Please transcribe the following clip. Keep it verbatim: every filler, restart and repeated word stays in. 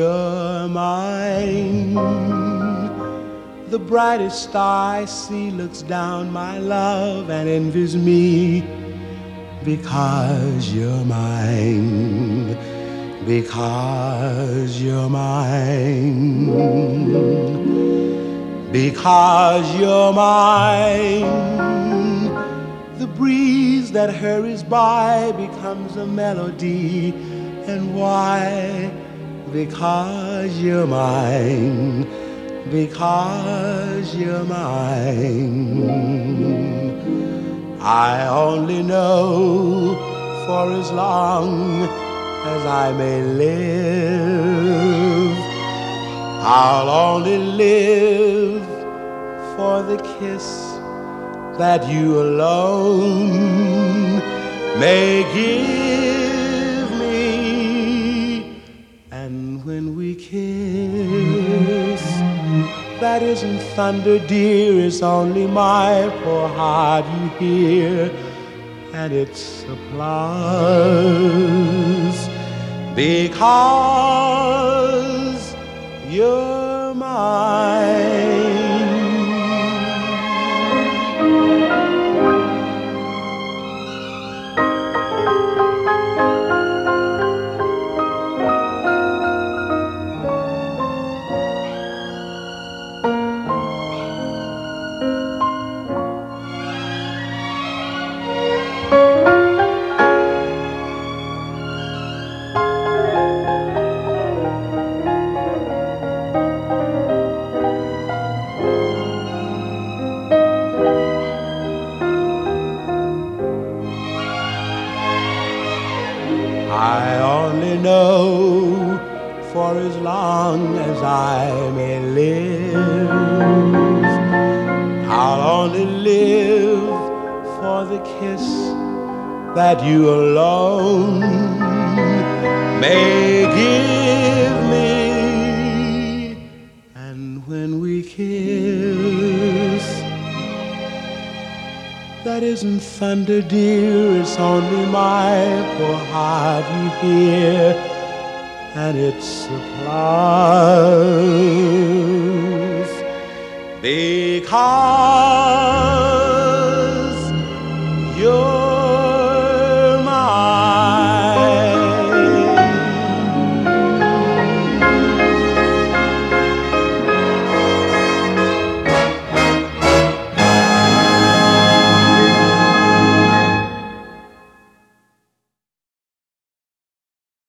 you're mine. The brightest star I see looks down, my love, and envies me. Because you're mine, because you're mine, because you're mine. The breeze that hurries by becomes a melody. And why? Because you're mine, because you're mine. I only know for as long as I may live, I'll only live for the kiss that you alone may give me. And when we kiss, that isn't thunder, dear, it's only my poor heart you hear. And it's applause because you're mine. I only know for as long as I may live, I'll only live for the kiss that you alone may give me. And when we kiss, that isn't thunder, dear, it's only my poor heart you hear. And it's applause because